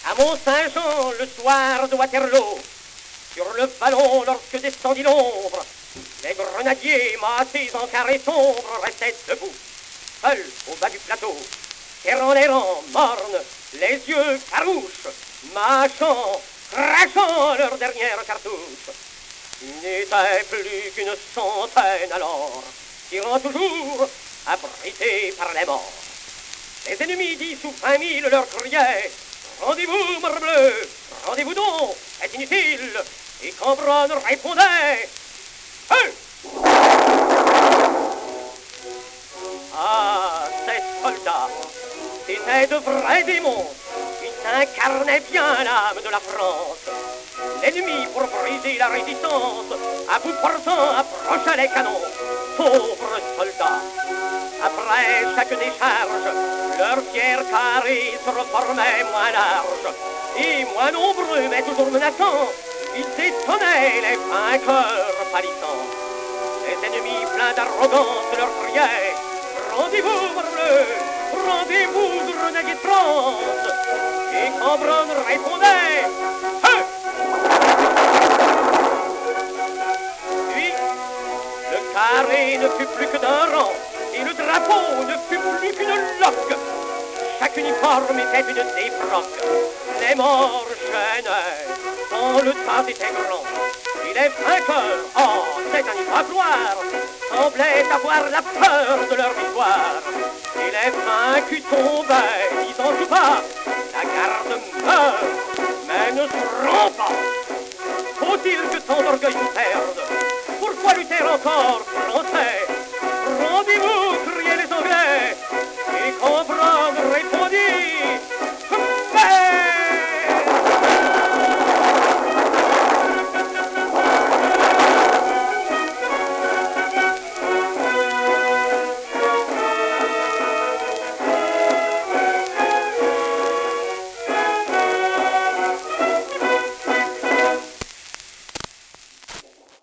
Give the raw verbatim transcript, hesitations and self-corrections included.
À Mont-Saint-Jean, le soir de Waterloo, sur le ballon lorsque descendit l'ombre, les grenadiers massés en carré sombre restaient debout, seuls au bas du plateau, serrant les rangs, mornes, les yeux farouches, mâchant, crachant leur dernière cartouche. Ils n'étaient plus qu'une centaine alors, tirant toujours, abrités par les morts. Les ennemis dix ou vingt mille leur criaient « Rendez-vous, morbleu, rendez-vous donc, c'est inutile !» Et Cambronne répondait « Feu !» Ah, ces soldats, c'étaient de vrais démons. Ils incarnaient bien l'âme de la France. L'ennemi, pour briser la résistance, à bout portant, approchait les canons. Pauvres soldats! Après chaque décharge, leurs fiers carrés se reformaient moins larges. Et moins nombreux, mais toujours menaçants, ils étonnaient les vainqueurs pâlissants. Les ennemis pleins d'arrogance leur criaient « Rendez-vous, morbleu, rendez-vous, grenadier de France !» Et Cambronne répondait « Feu !» Puis, le carré ne fut plus que d'un rang, et le drapeau ne fut plus qu'une loque. Chaque uniforme était une débroque. Les morts chaînaient, tant le tas était grand. Et les vainqueurs, oh, c'est un livre à gloire, semblaient avoir la peur de leur victoire. Et les vaincus tombaient, disant tout bas, la garde meurt, mais ne se rend pas.